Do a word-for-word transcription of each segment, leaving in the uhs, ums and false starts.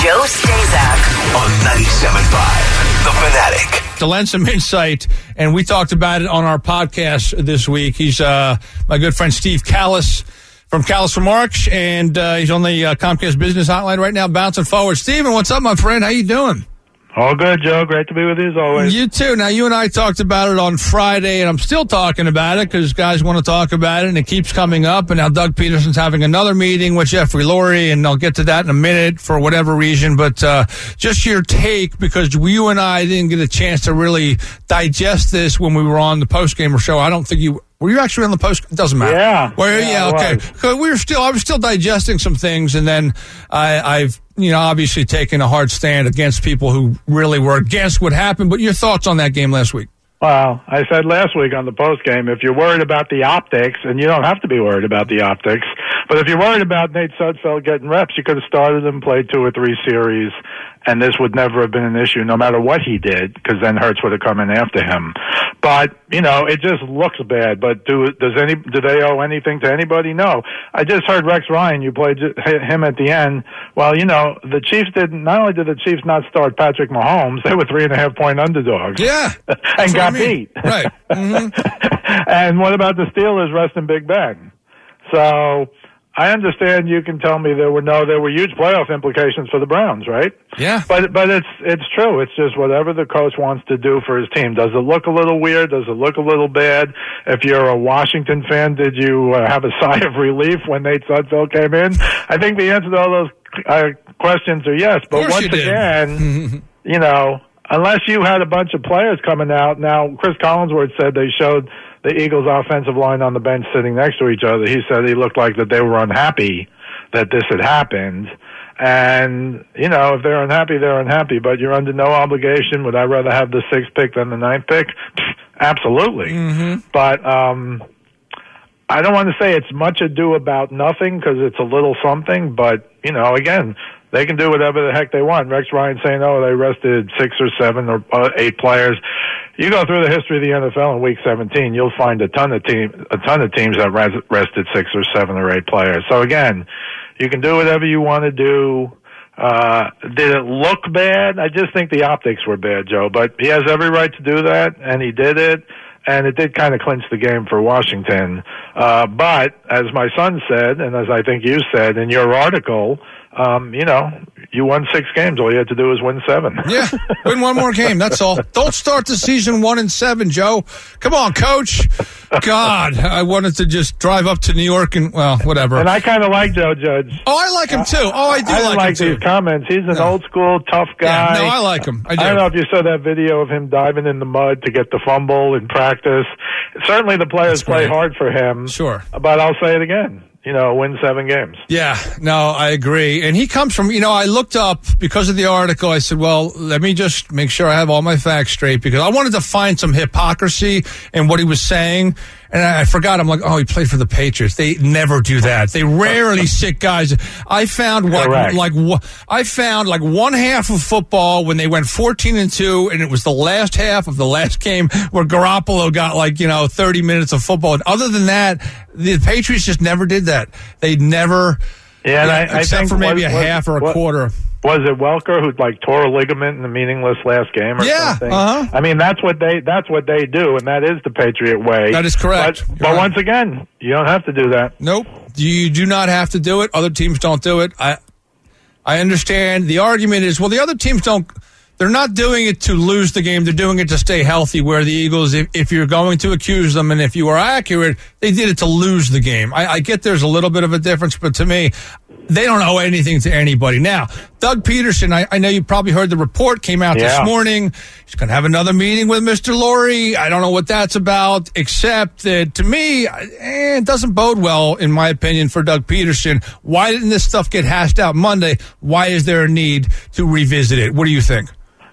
Joe Stazak on ninety-seven point five, The Fanatic. To lend some insight, and we talked about it on our podcast this week. He's uh, my good friend Steve Callis from Callis Remarks, and uh, he's on the uh, Comcast Business Hotline right now, bouncing forward. Steven, what's up, my friend? How you doing? All good, Joe. Great to be with you as always. You too. Now, you and I talked about it on Friday, and I'm still talking about it because guys want to talk about it, and it keeps coming up. And now Doug Peterson's having another meeting with Jeffrey Lurie, and I'll get to that in a minute for whatever reason. But uh, just your take, because you and I didn't get a chance to really digest this when we were on the post-gamer show. I don't think you... Were you actually on the post? It doesn't matter. Yeah. Well, yeah, yeah okay. Because we were still, I was still digesting some things, and then I, I've, you know, obviously taken a hard stand against people who really were against what happened. But your thoughts on that game last week? Well, I said last week on the post game, if you're worried about the optics, and you don't have to be worried about the optics, but if you're worried about Nate Sudfeld getting reps, you could have started him, played two or three series, and this would never have been an issue no matter what he did, because then Hurts would have come in after him. But, you know, it just looks bad. But do does any do they owe anything to anybody? No. I just heard Rex Ryan, you played him at the end. Well, you know, the Chiefs didn't, not only did the Chiefs not start Patrick Mahomes, they were three and a half point underdogs. Yeah. and got I mean. beat. Right. Mm-hmm. And what about the Steelers resting Big Ben? So I understand you can tell me there were no, there were huge playoff implications for the Browns, right? Yeah. But but it's it's true. It's just whatever the coach wants to do for his team. Does it look a little weird? Does it look a little bad? If you're a Washington fan, did you uh, have a sigh of relief when Nate Sudfeld came in? I think the answer to all those uh, questions are yes. But once again, you know, unless you had a bunch of players coming out. Now, Chris Collinsworth said they showed the Eagles' offensive line on the bench sitting next to each other. He said he looked like that they were unhappy that this had happened. And, you know, if they're unhappy, they're unhappy. But you're under no obligation. Would I rather have the sixth pick than the ninth pick? Absolutely. Mm-hmm. But um, I don't want to say it's much ado about nothing because it's a little something. But, you know, again, they can do whatever the heck they want. Rex Ryan saying, oh, they rested six or seven or eight players. You go through the history of the N F L in Week seventeen, you'll find a ton of team, a ton of teams that res- rested six or seven or eight players. So again, you can do whatever you want to do. Uh, did it look bad? I just think the optics were bad, Joe. But he has every right to do that, and he did it. And it did kind of clinch the game for Washington. Uh, but as my son said, and as I think you said in your article, um, you know, you won six games. All you had to do was win seven. Yeah, win one more game. That's all. Don't start the season one and seven, Joe. Come on, Coach. God, I wanted to just drive up to New York and, well, whatever. And I kind of like Joe Judge. Oh, I like him too. Oh, I do I like, like him too. these comments. He's an No. old school tough guy. Yeah, no, I like him. I do. I don't know if you saw that video of him diving in the mud to get the fumble in practice. Certainly the players That's play great. hard for him. Sure. But I'll say it again. You know, win seven games. Yeah, no, I agree. And he comes from, you know, I looked up because of the article. I said, well, let me just make sure I have all my facts straight because I wanted to find some hypocrisy in what he was saying. And I forgot. I'm like, oh, he played for the Patriots. They never do that. They rarely sit guys. I found what, like, like I found like one half of football when they went fourteen and two, and it was the last half of the last game where Garoppolo got like you know thirty minutes of football. And other than that, the Patriots just never did that. They never, yeah, and I, except I think for maybe what, a what, half or a what, quarter. Was it Welker who like tore a ligament in the meaningless last game or yeah, something? Uh-huh. I mean, that's what they that's what they do, and that is the Patriot way. That is correct. But, but right. once again, you don't have to do that. Nope. You do not have to do it. Other teams don't do it. I I understand. The argument is, well, the other teams don't. They're not doing it to lose the game. They're doing it to stay healthy, where the Eagles, if, if you're going to accuse them and if you are accurate, they did it to lose the game. I, I get there's a little bit of a difference, but to me, they don't owe anything to anybody. Now, Doug Peterson, I, I know you probably heard the report came out yeah. this morning. He's going to have another meeting with Mister Lurie. I don't know what that's about, except that to me, eh, it doesn't bode well, in my opinion, for Doug Peterson. Why didn't this stuff get hashed out Monday? Why is there a need to revisit it? What do you think?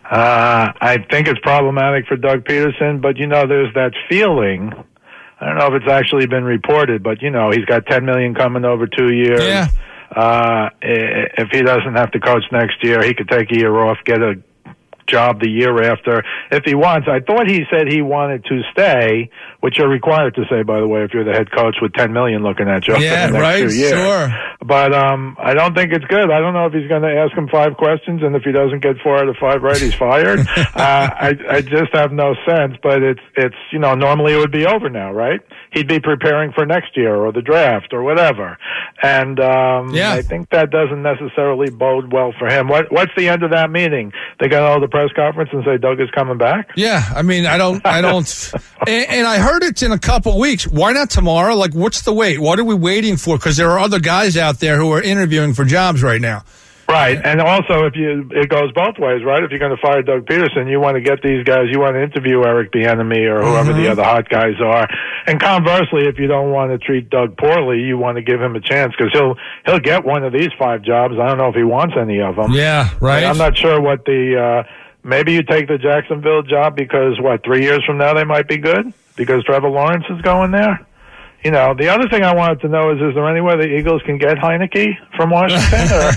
Uh, I think it's problematic for Doug Peterson, but, you know, there's that feeling. I don't know if it's actually been reported, but, you know, he's got ten million dollars coming over two years. Yeah. Uh, if he doesn't have to coach next year, he could take a year off, get a job the year after if he wants. I thought he said he wanted to stay, which you're required to say, by the way, if you're the head coach with ten million looking at you. Yeah, for the next right, two years. sure. But um, I don't think it's good. I don't know if he's going to ask him five questions, and if he doesn't get four out of five right, he's fired. uh, I, I just have no sense. But it's it's you know normally it would be over now, right? He'd be preparing for next year or the draft or whatever. And um, yeah. I think that doesn't necessarily bode well for him. What what's the end of that meeting? They got to hold the press conference and say Doug is coming back? Yeah, I mean, I don't, I don't, and, and I heard it's in a couple weeks. Why not tomorrow? Like, what's the wait? What are we waiting for? Because there are other guys out there who are interviewing for jobs right now. Right, and also if you, it goes both ways, right? If you're going to fire Doug Peterson, you want to get these guys, you want to interview Eric Bieniemy or whoever mm-hmm. the other hot guys are. And conversely, if you don't want to treat Doug poorly, you want to give him a chance because he'll he'll get one of these five jobs. I don't know if he wants any of them. Yeah, right. And I'm not sure what the. Uh, maybe you take the Jacksonville job because what three years from now they might be good because Trevor Lawrence is going there. You know, the other thing I wanted to know is, is there any way the Eagles can get Heineke from Washington? Or?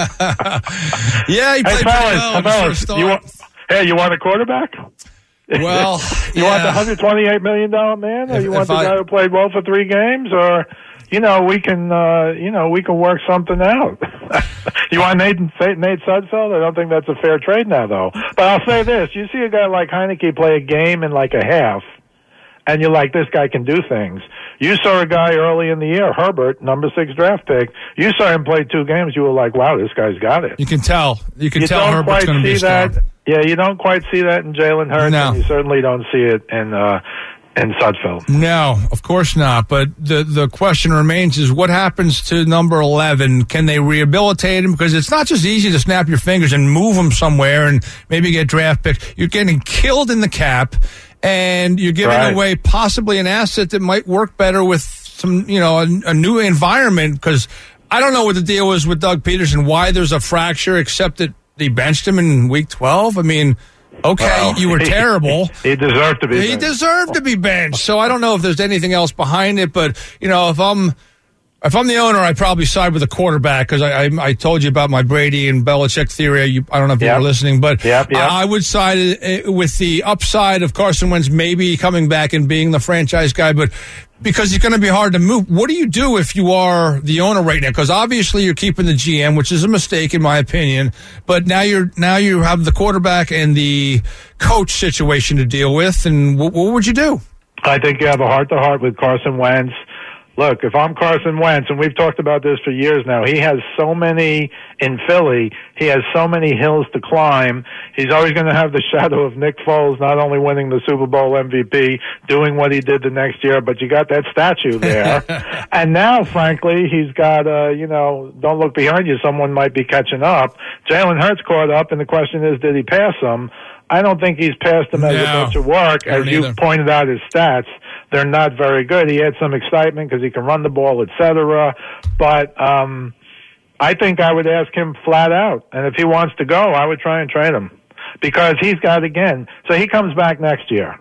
yeah, he played hey, fellas, well fellas, you want, hey, you want a quarterback? Well, you yeah. want the one hundred twenty-eight million dollars man, or if, you want the I, guy who played well for three games, or you know, we can, uh, you know, we can work something out. You want Nate, Nate Sudfeld? I don't think that's a fair trade now, though. But I'll say this: you see a guy like Heineke play a game in like a half, and you're like, this guy can do things. You saw a guy early in the year, Herbert, number six draft pick. You saw him play two games. You were like, wow, this guy's got it. You can tell. You can you tell Herbert's going to be a star. That. Yeah, you don't quite see that in Jalen Hurts, no. and you certainly don't see it in uh, in Sudfeld. No, of course not. But the the question remains is what happens to number eleven? Can they rehabilitate him? Because it's not just easy to snap your fingers and move him somewhere and maybe get draft picks. You're getting killed in the cap, and you're giving right. away possibly an asset that might work better with some, you know, a, a new environment. Because I don't know what the deal is with Doug Peterson, why there's a fracture, except that they benched him in week twelve. I mean, okay, well, you were terrible. He, he deserved to be He benched. deserved to be benched. So I don't know if there's anything else behind it, but, you know, if I'm if I'm the owner, I'd probably side with the quarterback because I, I I told you about my Brady and Belichick theory. You, I don't know if yep. you were listening, but yep, yep. I, I would side with the upside of Carson Wentz maybe coming back and being the franchise guy, but because it's going to be hard to move. What do you do if you are the owner right now? Because obviously you're keeping the G M, which is a mistake in my opinion. But now you're now you have the quarterback and the coach situation to deal with. And what, what would you do? I think you have a heart to heart with Carson Wentz. Look, if I'm Carson Wentz, and we've talked about this for years now, he has so many in Philly. He has so many hills to climb. He's always going to have the shadow of Nick Foles not only winning the Super Bowl M V P, doing what he did the next year, but you got that statue there. And now, frankly, he's got, uh, you know, don't look behind you. Someone might be catching up. Jalen Hurts caught up, and the question is, did he pass him? I don't think he's passed him as no, a bunch of work. As you either. pointed out, his stats, they're not very good. He had some excitement because he can run the ball, et cetera. But um, I think I would ask him flat out. And if he wants to go, I would try and trade him. Because he's got, again, so he comes back next year.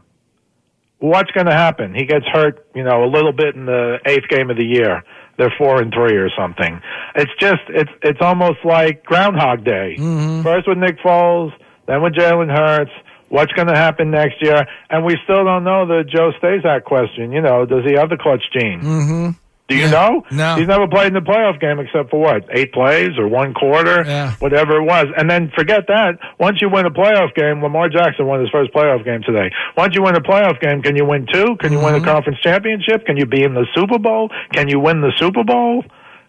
What's going to happen? He gets hurt, you know, a little bit in the eighth game of the year. They're four and three or something. It's just, it's it's almost like Groundhog Day. Mm-hmm. First with Nick Foles, then with Jalen Hurts. What's going to happen next year? And we still don't know the Joe Stazak question. You know, does he have the clutch gene? Mm-hmm. Do you yeah. know? No. He's never played in the playoff game except for what? Eight plays or one quarter? Yeah. Whatever it was. And then forget that. Once you win a playoff game, Lamar Jackson won his first playoff game today. Once you win a playoff game, can you win two? Can you mm-hmm. win a conference championship? Can you be in the Super Bowl? Can you win the Super Bowl?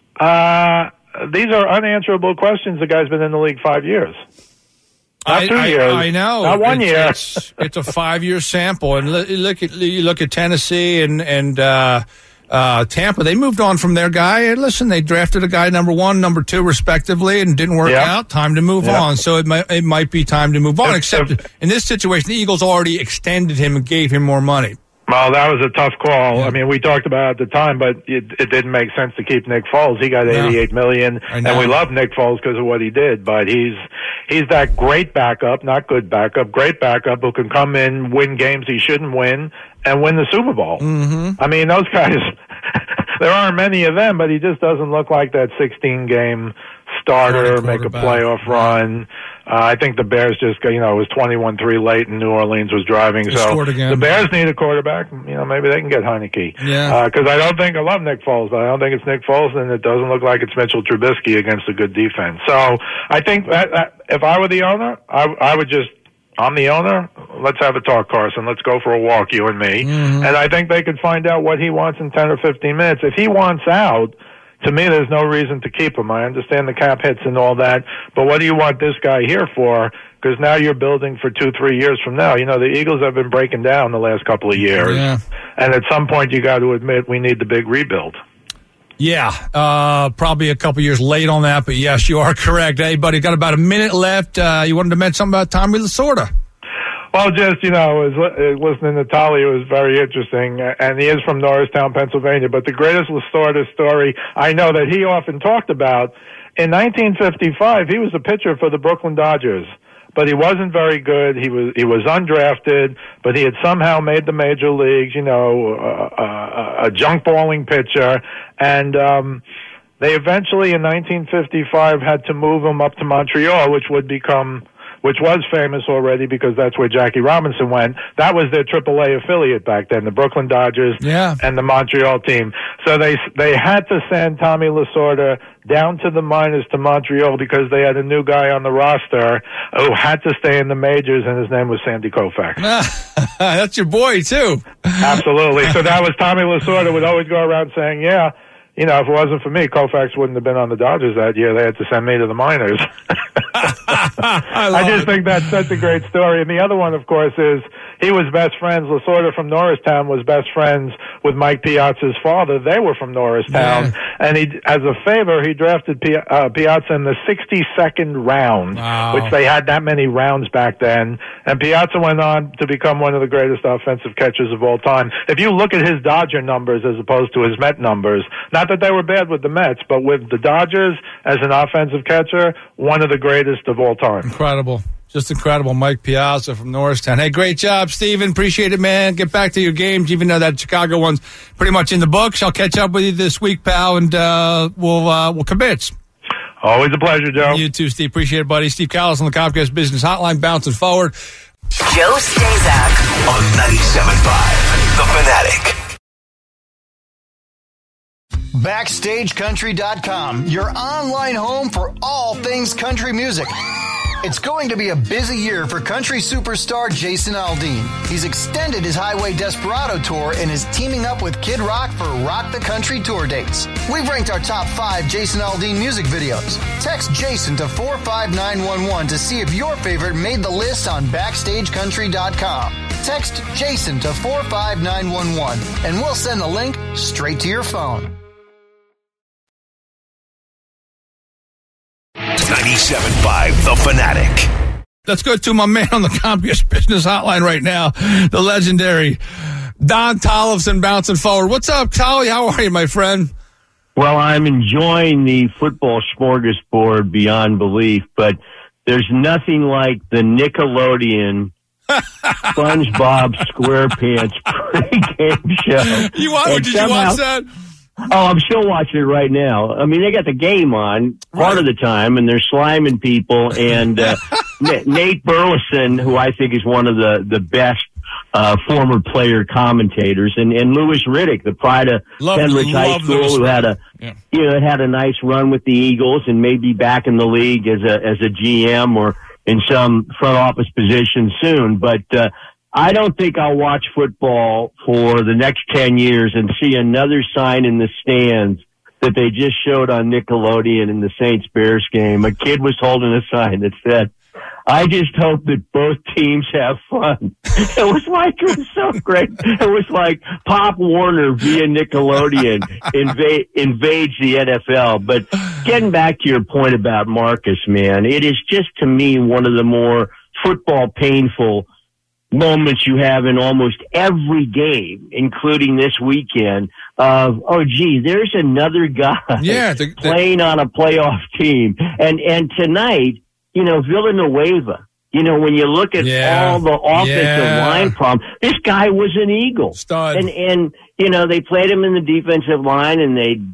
Uh, these are unanswerable questions. The guy's been in the league five years. Not I, two I, years. I know. Not one it's, year. It's, it's a five-year sample, and look, look at you look at Tennessee and and uh, uh, Tampa. They moved on from their guy. And listen, they drafted a guy number one, number two, respectively, and didn't work yep. out. Time to move yep. on. So it might it might be time to move on. If, except if, in this situation, the Eagles already extended him and gave him more money. Well, that was a tough call. Yeah. I mean, we talked about it at the time, but it, it didn't make sense to keep Nick Foles. He got eighty-eight no. million, and we love Nick Foles because of what he did. But he's he's that great backup, not good backup, great backup who can come in, win games he shouldn't win, and win the Super Bowl. Mm-hmm. I mean, those guys. There aren't many of them, but he just doesn't look like that sixteen-game starter, make a playoff run. Uh, I think the Bears just, you know, it was twenty-one three late and New Orleans was driving. They so scored again. The Bears need a quarterback. You know, maybe they can get Heineke. Yeah. Because uh, I don't think, I love Nick Foles, but I don't think it's Nick Foles, and it doesn't look like it's Mitchell Trubisky against a good defense. So I think that, that if I were the owner, I, I would just, I'm the owner, let's have a talk, Carson. Let's go for a walk, you and me. Mm-hmm. And I think they could find out what he wants in ten or fifteen minutes. If he wants out, to me, there's no reason to keep him. I understand the cap hits and all that, but what do you want this guy here for? Because now you're building for two, three years from now. You know, the Eagles have been breaking down the last couple of years. Yeah. And at some point, you got to admit we need the big rebuild. Yeah, uh, probably a couple years late on that, but yes, you are correct. Hey, buddy, got about a minute left. Uh, you wanted to mention something about Tommy Lasorda. Well, just, you know, was listening to Tolly, it was very interesting, and he is from Norristown, Pennsylvania, but the greatest Lasorda story I know that he often talked about, in nineteen fifty-five, he was a pitcher for the Brooklyn Dodgers, but he wasn't very good. He was he was undrafted, but he had somehow made the major leagues, you know, uh, uh, a junk balling pitcher, and um, they eventually, in nineteen fifty-five, had to move him up to Montreal, which would become... which was famous already because that's where Jackie Robinson went. That was their triple A affiliate back then, the Brooklyn Dodgers yeah. and the Montreal team. So they they had to send Tommy Lasorda down to the minors to Montreal because they had a new guy on the roster who had to stay in the majors, and his name was Sandy Koufax. That's your boy, too. Absolutely. So that was Tommy Lasorda would always go around saying, yeah, you know, if it wasn't for me, Koufax wouldn't have been on the Dodgers that year. They had to send me to the minors. I, I just it. think that's such a great story. And the other one, of course, is he was best friends. Lasorda from Norristown was best friends with Mike Piazza's father. They were from Norristown. Yeah. And he, as a favor, he drafted Pi- uh, Piazza in the sixty-second round, wow. which they had that many rounds back then. And Piazza went on to become one of the greatest offensive catchers of all time. If you look at his Dodger numbers as opposed to his Met numbers, not that they were bad with the Mets, but with the Dodgers as an offensive catcher, one of the greatest of all time. Incredible. Just incredible. Mike Piazza from Norristown. Hey, great job, Steven. Appreciate it, man. Get back to your games, even though that Chicago one's pretty much in the books. I'll catch up with you this week, pal, and uh, we'll uh, we'll convince. Always a pleasure, Joe. You too, Steve. Appreciate it, buddy. Steve Callis on the Comcast Business Hotline, bouncing forward. Joe Stazak on ninety-seven point five, The Fanatic. Backstage Country dot com, your online home for all things country music. It's going to be a busy year for country superstar Jason Aldean. He's extended his Highway Desperado tour and is teaming up with Kid Rock for Rock the Country tour dates. We've ranked our top five Jason Aldean music videos. Text Jason to four five nine one one to see if your favorite made the list on Backstage Country dot com. Text Jason to four five nine one one and we'll send the link straight to your phone. ninety-seven point five, The Fanatic. Let's go to my man on the Comcast Business Hotline right now, the legendary Don Tollefson, bouncing forward. What's up, Tolly? How are you, my friend? Well, I'm enjoying the football smorgasbord beyond belief, but there's nothing like the Nickelodeon SpongeBob SquarePants pregame show. You want? Did somehow, you watch that? Oh, I'm still watching it right now. I mean, they got the game on part right. of the time, and they're sliming people. And uh, Nate Burleson, who I think is one of the the best uh, former player commentators, and, and Louis Riddick, the pride of love, Penrich High School, Louis who had a yeah. you know had a nice run with the Eagles, and may be back in the league as a as a G M or in some front office position soon, but. Uh, I don't think I'll watch football for the next ten years and see another sign in the stands that they just showed on Nickelodeon in the Saints-Bears game. A kid was holding a sign that said, I just hope that both teams have fun. It was like, it was so great. It was like Pop Warner via Nickelodeon invade, invades the N F L. But getting back to your point about Marcus, man, it is just to me one of the more football painful moments you have in almost every game, including this weekend, of, oh, gee, there's another guy yeah, the, the, playing on a playoff team. And, and tonight, you know, Villanueva, you know, when you look at yeah, all the offensive yeah. line problem, this guy was an Eagle. Stud. And, and, you know, they played him in the defensive line and they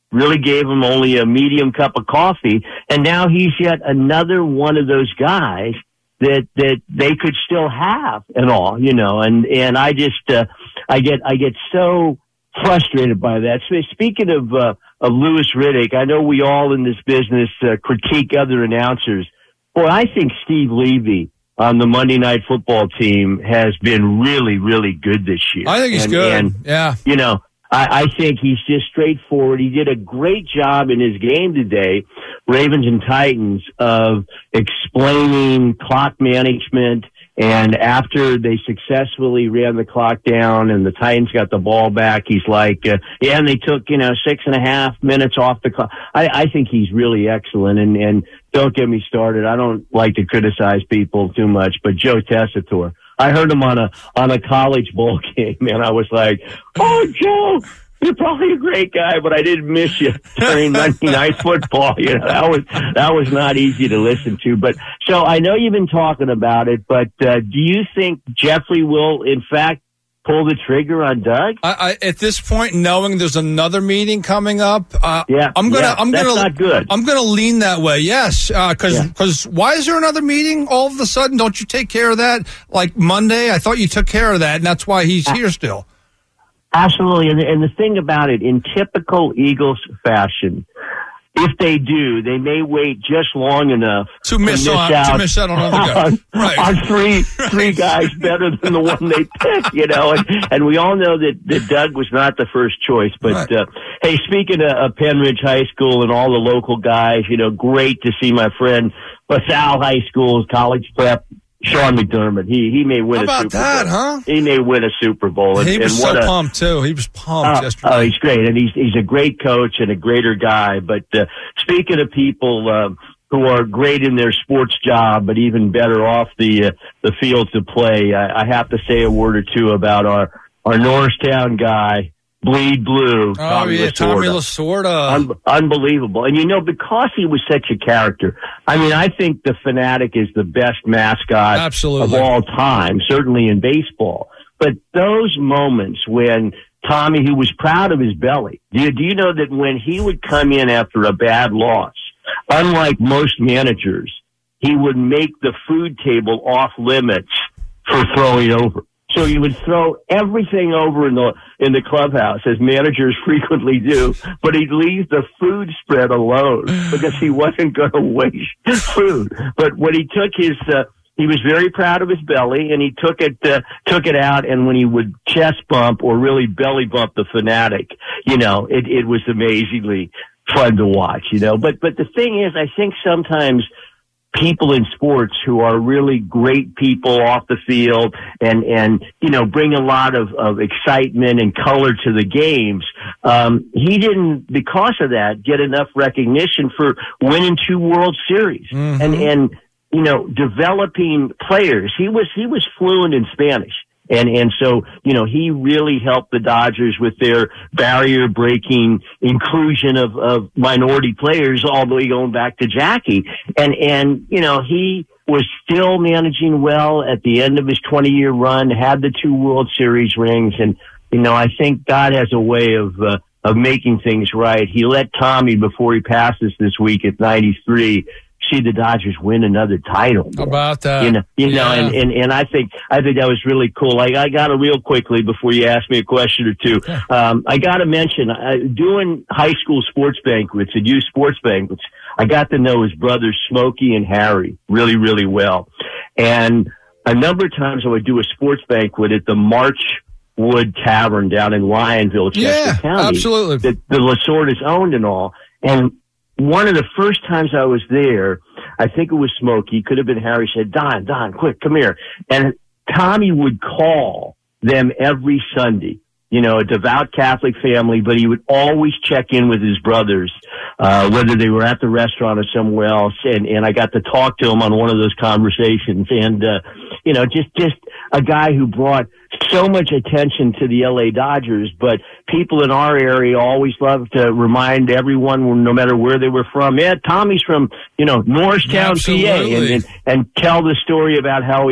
really gave him only a medium cup of coffee, and now he's yet another one of those guys that that they could still have and all, you know. And and I just uh, I get I get so frustrated by that. So speaking of uh, of Louis Riddick, I know we all in this business uh, critique other announcers. Boy, I think Steve Levy on the Monday Night Football team has been really, really good this year. I think he's and, good. And, yeah. You know, I, I think he's just straightforward. He did a great job in his game today, Ravens and Titans, of explaining clock management. And after they successfully ran the clock down and the Titans got the ball back, he's like, uh, yeah, and they took, you know, six and a half minutes off the clock. I, I think he's really excellent. And, and don't get me started. I don't like to criticize people too much, but Joe Tessitore, I heard him on a, on a college bowl game, and I was like, oh, Joe, you're probably a great guy, but I didn't miss you during Monday Night Football. You know, that was that was not easy to listen to. But so I know you've been talking about it, but uh, do you think Jeffrey will, in fact, pull the trigger on Doug? I, I, at this point, knowing there's another meeting coming up, uh, yeah, I'm gonna, yeah, I'm that's gonna, not good. I'm gonna lean that way. Yes, because uh, because yeah. why is there another meeting all of a sudden? Don't you take care of that like Monday? I thought you took care of that, and that's why he's here still. Absolutely, and, and the thing about it, in typical Eagles fashion, if they do, they may wait just long enough to miss, to miss on, out to miss out on another guy. on, right. on three three guys better than the one they picked, you know. And, and we all know that, that Doug was not the first choice. But right. uh, hey, speaking of, of Penridge High School and all the local guys, you know, great to see my friend LaSalle High School's college prep. Sean McDermott, he he may win How a about Super that, Bowl. huh? He may win a Super Bowl. And, he was and so what a, pumped too. He was pumped uh, yesterday. Oh, he's great, and he's he's a great coach and a greater guy. But uh, speaking of people uh, who are great in their sports job, but even better off the uh, the fields of play, I, I have to say a word or two about our our Norristown guy. Bleed Blue. Oh, Tommy yeah, Lasorda. Tommy Lasorda. Un- unbelievable. And, you know, because he was such a character, I mean, I think the Fanatic is the best mascot Absolutely. of all time, certainly in baseball. But those moments when Tommy, who was proud of his belly, do you, do you know that when he would come in after a bad loss, unlike most managers, he would make the food table off limits for throwing over. So he would throw everything over in the in the clubhouse, as managers frequently do, but he'd leave the food spread alone because he wasn't going to waste food. But when he took his, uh, he was very proud of his belly, and he took it uh, took it out. And when he would chest bump or really belly bump the Fanatic, you know, it it was amazingly fun to watch. You know, but but the thing is, I think sometimes people in sports who are really great people off the field and, and, you know, bring a lot of, of excitement and color to the games. Um, he didn't, because of that, get enough recognition for winning two World Series mm-hmm. and, and, you know, developing players. He was, he was fluent in Spanish. And, and so, you know, he really helped the Dodgers with their barrier breaking inclusion of, of minority players all the way going back to Jackie. And, and, you know, he was still managing well at the end of his twenty year run, had the two World Series rings. And, you know, I think God has a way of, uh, of making things right. He let Tommy, before he passes this week at ninety-three, see the Dodgers win another title. How about that? You know, you know, yeah. and, and, and I think, I think that was really cool. Like, I got to real quickly before you ask me a question or two. Yeah. Um, I got to mention, uh, doing high school sports banquets and youth sports banquets, I got to know his brothers, Smokey and Harry, really, really well. And a number of times I would do a sports banquet at the Marchwood Tavern down in Lionville, Chester yeah, County. Absolutely. That the Lasordas owned and all. And one of the first times I was there, I think it was Smokey, could have been Harry, said, Don, Don, quick, come here. And Tommy would call them every Sunday. You know, a devout Catholic family, but he would always check in with his brothers, uh, whether they were at the restaurant or somewhere else. And, and I got to talk to him on one of those conversations. And, uh, you know, just, just a guy who brought so much attention to the L A Dodgers, but people in our area always love to remind everyone, no matter where they were from, yeah, Tommy's from, you know, Norristown, P A, and, and, and tell the story about how he,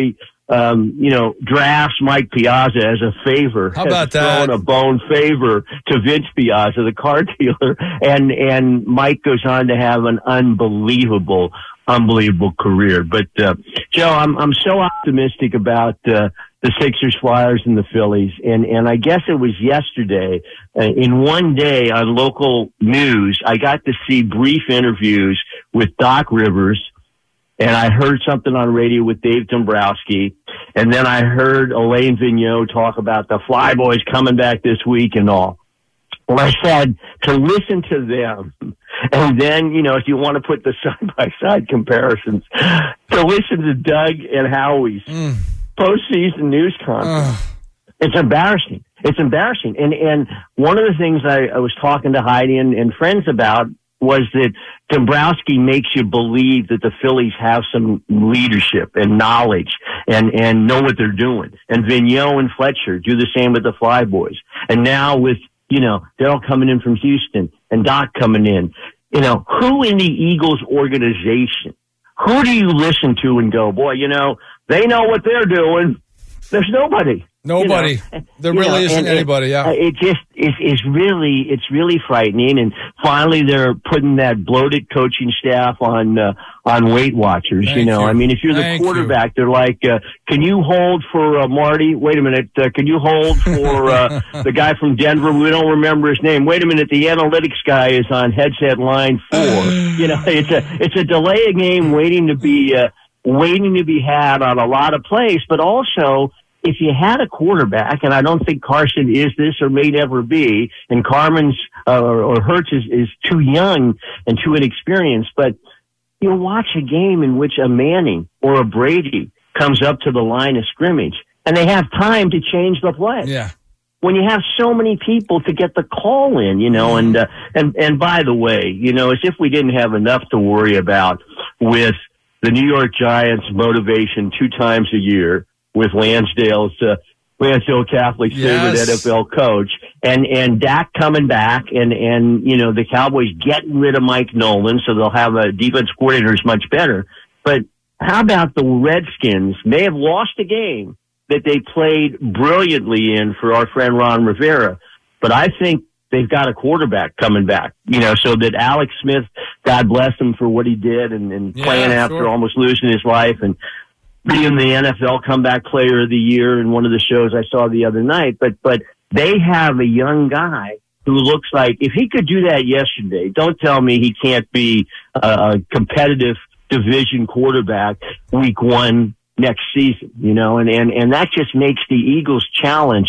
um, you know, drafts Mike Piazza as a favor. How about has that? Thrown a bone favor to Vince Piazza, the car dealer, and and Mike goes on to have an unbelievable, unbelievable career. But uh, Joe, I'm I'm so optimistic about uh, the Sixers, Flyers, and the Phillies, and and I guess it was yesterday uh, in one day on local news, I got to see brief interviews with Doc Rivers. And I heard something on radio with Dave Dombrowski, and then I heard Alain Vigneault talk about the Flyboys coming back this week and all. Well, I said to listen to them, and then, you know, if you want to put the side-by-side comparisons, to listen to Doug and Howie's mm. postseason news conference. Uh. It's embarrassing. It's embarrassing. And and one of the things I, I was talking to Heidi and, and friends about was that Dombrowski makes you believe that the Phillies have some leadership and knowledge and, and know what they're doing. And Vigneault and Fletcher do the same with the Flyboys. And now with, you know, Daryl coming in from Houston and Doc coming in, you know, who in the Eagles organization, who do you listen to and go, boy, you know, they know what they're doing. There's nobody. Nobody. You know, there really know, isn't anybody, yeah. It just is is really it's really frightening, and finally they're putting that bloated coaching staff on uh, on Weight Watchers. Thank you know, you. I mean, if you're the Thank quarterback, you. They're like, uh, can you hold for uh, Marty? Wait a minute, uh, can you hold for uh, the guy from Denver? We don't remember his name. Wait a minute, the analytics guy is on headset line four. you know, it's a it's a delay a game waiting to be uh, waiting to be had on a lot of plays, but also, if you had a quarterback, and I don't think Carson is this or may never be, and Carmen's uh, or, or Hurts is, is too young and too inexperienced, but you watch a game in which a Manning or a Brady comes up to the line of scrimmage, and they have time to change the play. Yeah. When you have so many people to get the call in, you know, and uh, and and by the way, you know, as if we didn't have enough to worry about with the New York Giants' motivation two times a year, with Lansdale's uh, Lansdale Catholic's yes. favorite N F L coach, and and Dak coming back, and and you know the Cowboys getting rid of Mike Nolan, so they'll have a defense coordinator who's much better. But how about the Redskins? They have lost a game that they played brilliantly in for our friend Ron Rivera, but I think they've got a quarterback coming back. You know, so that Alex Smith, God bless him for what he did, and, and yeah, playing after sure. almost losing his life, and being the N F L comeback player of the year in one of the shows I saw the other night. But, but they have a young guy who looks like, if he could do that yesterday, don't tell me he can't be a competitive division quarterback week one next season, you know, and, and, and that just makes the Eagles challenge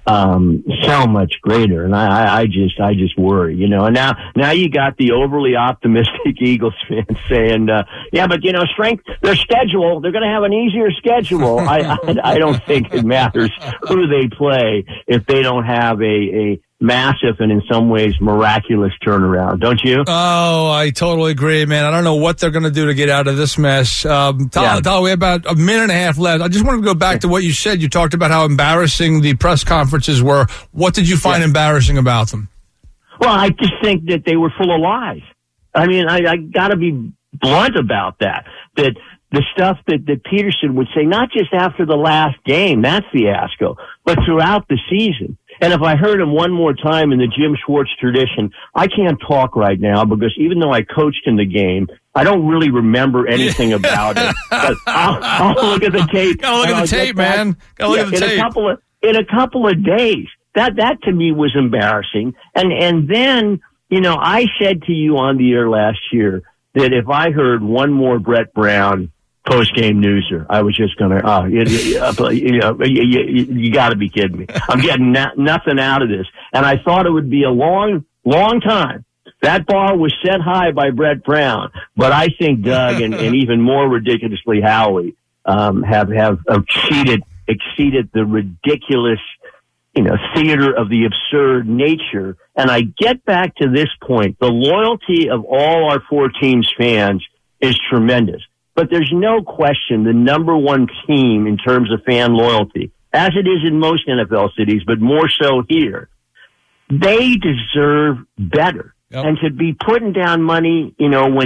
um so much greater, and I, I just I just worry, you know. And now now you got the overly optimistic Eagles fans saying, uh, yeah, but you know, strength their schedule, they're going to have an easier schedule. I, I I don't think it matters who they play if they don't have a a massive and in some ways miraculous turnaround, don't you? Oh, I totally agree, man. I don't know what they're going to do to get out of this mess. Um, Tyler, yeah. Tyler, we have about a minute and a half left. I just wanted to go back to what you said. You talked about how embarrassing the press conferences were. What did you find yeah. embarrassing about them? Well, I just think that they were full of lies. I mean, I, I got to be blunt about that. That the stuff that, that Peterson would say, not just after the last game, that fiasco, but throughout the season. And if I heard him one more time in the Jim Schwartz tradition, I can't talk right now because even though I coached in the game, I don't really remember anything about it. But I'll, I'll look at the tape. Gotta look at the tape, man. Gotta look yeah, at the in tape. A couple of, in a couple of days. That, that to me was embarrassing. And, and then, you know, I said to you on the air last year that if I heard one more Brett Brown post-game newser, I was just going to, oh, you, you, know, you, you, you got to be kidding me. I'm getting na- nothing out of this. And I thought it would be a long, long time. That bar was set high by Brett Brown, but I think Doug and, and even more ridiculously Howie um, have, have exceeded, exceeded the ridiculous, you know, theater of the absurd nature. And I get back to this point. The loyalty of all our four teams fans is tremendous. But there's no question the number one team in terms of fan loyalty, as it is in most N F L cities, but more so here, they deserve better. Yep. And to be putting down money, you know, when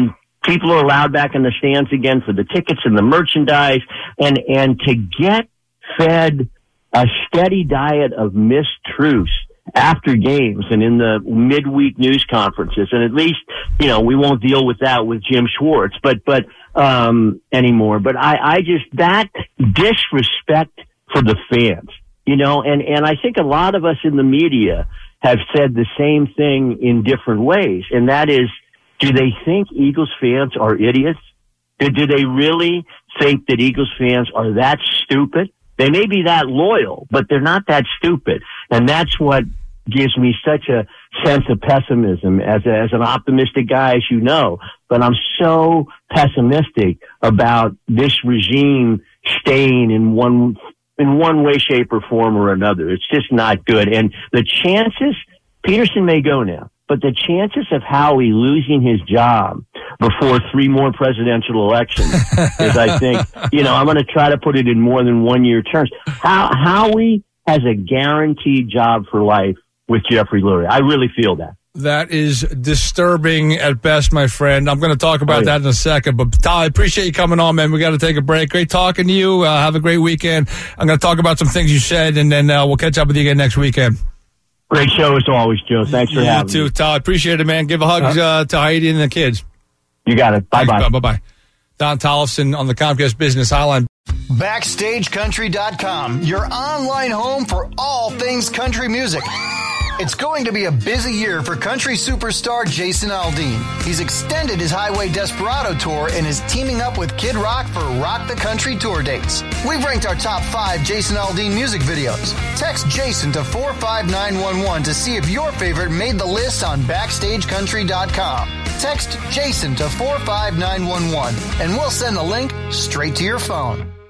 people are allowed back in the stands again for the tickets and the merchandise, and, and to get fed a steady diet of mistruths after games and in the midweek news conferences. And at least, you know, we won't deal with that with Jim Schwartz, but, but, um, anymore. But I, I just, that disrespect for the fans, you know, and, and I think a lot of us in the media have said the same thing in different ways. And that is, do they think Eagles fans are idiots? Do, do they really think that Eagles fans are that stupid? They may be that loyal, but they're not that stupid. And that's what gives me such a sense of pessimism as a, as an optimistic guy, as you know. But I'm so pessimistic about this regime staying in one, in one way, shape, or form or another. It's just not good. And the chances, Peterson may go now, but the chances of Howie losing his job before three more presidential elections is, I think, you know, I'm going to try to put it in more than one year terms. How, Howie has a guaranteed job for life with Jeffrey Lurie. I really feel that. That is disturbing at best, my friend. I'm going to talk about oh, yeah. that in a second. But, Tal, I appreciate you coming on, man. We got to take a break. Great talking to you. Uh, have a great weekend. I'm going to talk about some things you said, and then uh, we'll catch up with you again next weekend. Great show as always, Joe. Thanks for you having too, me. Tal. Appreciate it, man. Give a hug uh, to Heidi and the kids. You got it. Bye-bye. Bye-bye. Don Tollefson on the Comcast Business Hotline. Backstage Country dot com, your online home for all things country music. It's going to be a busy year for country superstar Jason Aldean. He's extended his Highway Desperado tour and is teaming up with Kid Rock for Rock the Country tour dates. We've ranked our top five Jason Aldean music videos. Text Jason to four five nine one one to see if your favorite made the list on Backstage Country dot com. Text Jason to four five nine one one and we'll send the link straight to your phone.